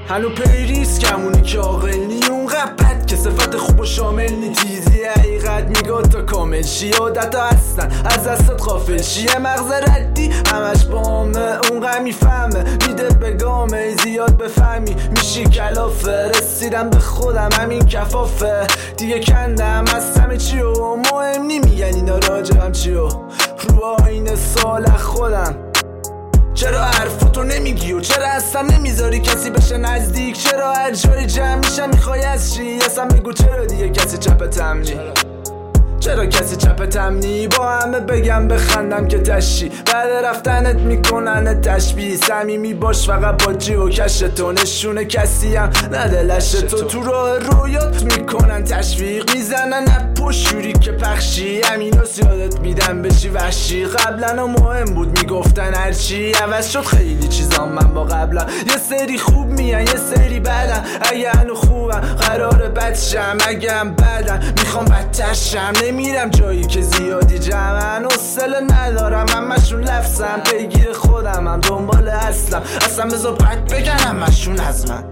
هنو پیریس کمونی که عاقل نی اونقدر بد که صفت خوب و شامل نی تیزی حقیقت میگه تا کامل شی عادت ها هستن از دستت غافل شی مغز ردی همش بامه اونقدر میفهمه میده به گامه زیاد بفهمی میشی کلافه رسیدم به خودم همین کفافه دیگه کندم از همه چی و مهم نی میگن اینا راجبم چی و رو آینه سال خودم چرا حرفاتو نمیگی و چرا اصلا نمیذاری کسی بشه نزدیک چرا هر جای جمع میشم میخوای از چی اصلا بگو چرا دیگه کسی چپتم نی چرا کسی چپتم نی با همه بگم بخندم که تشی بعد رفتنت میکنن تشبیه صمیمی باش فقط با جی و کش تو نشونه کسی هم ندلش تو راه رویات میکنن تشویق میزنن اپ و شوری که پخشی همینو یادت میدم بشی وحشی قبلا مهم بود میگفتن هرچی عوض شد خیلی چیزام من با قبلا یه سری خوب میان یه سری بدن اگه هنو خوبم قراره بد شم اگه هم بدن میخوام بدتر شم نمیرم جایی که زیادی جمعن حوصله ندارم همشون لفظم پیگیر خودم هم دنبال اصلم اصلا بذار بد بگن همشون از من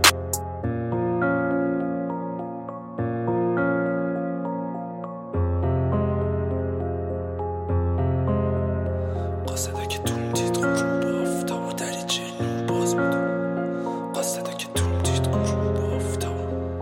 قاصده که توم دید غروب آفتاب و دریچه نور باز بود قاصده که توم دید غروب آفتاب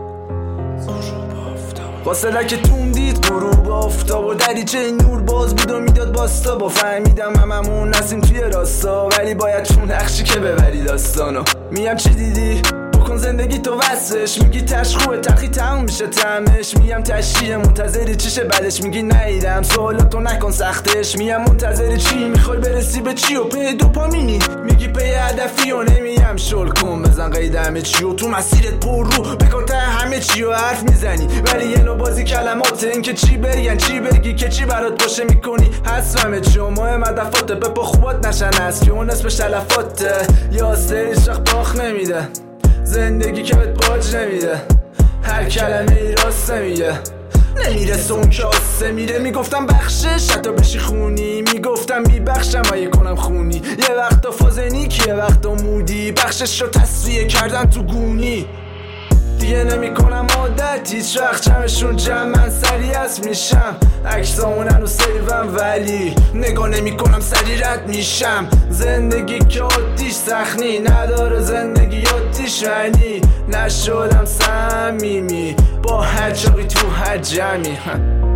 قاصده که توم دید غروب آفتاب و دریچه نور باز بود و میداد باستا با فهمیدم هممون نسیم توی راستا ولی باید چون نقشی که ببری داستانو میم چی دیدی بکن زندگی تو وسش میگی تش خوبه تلخی تموم میشه طعمش میم تشیه منتظری چیشه بعدش میگی نیدم سوالاتو نکن سختش میم منتظری چی میخوای برسی به چی و پی دوپامینی میگی پی هدفی و نمیم شل کن بزن قید همه چی و تو مسیرت پر رو بکن ته همه چی و حرف میزنی ولی یه نوع بازی کلمات این که چی بگن چی بگی که چی برات باشه میکنی هست همه چی و مهم هدفاته به پا خوبات نشن هست که اون اسمش تلفاته یا سری شخ باخ نمیده زندگی که بهت باج نمیده هر کلمه ای راست نمیگه نمیرسه اون که آسه میره میگفتم بخشش حتی بشی خونی میگفتم میبخشم اگه کنم خونی یه وقتا فازنی که یه وقتا مودی بخشش رو تصفیه کردن تو گونی دیگه نمی کنم عادت هیچ وقت جمعشون جمع من سریع از میشم عکسامون هنو سیوم ولی نگاه نمی کنم سریع رد میشم زندگی که آتیش سخنی نداره زندگی آتیش ولی نشدم صمیمی با هر چاقی تو هر جمعی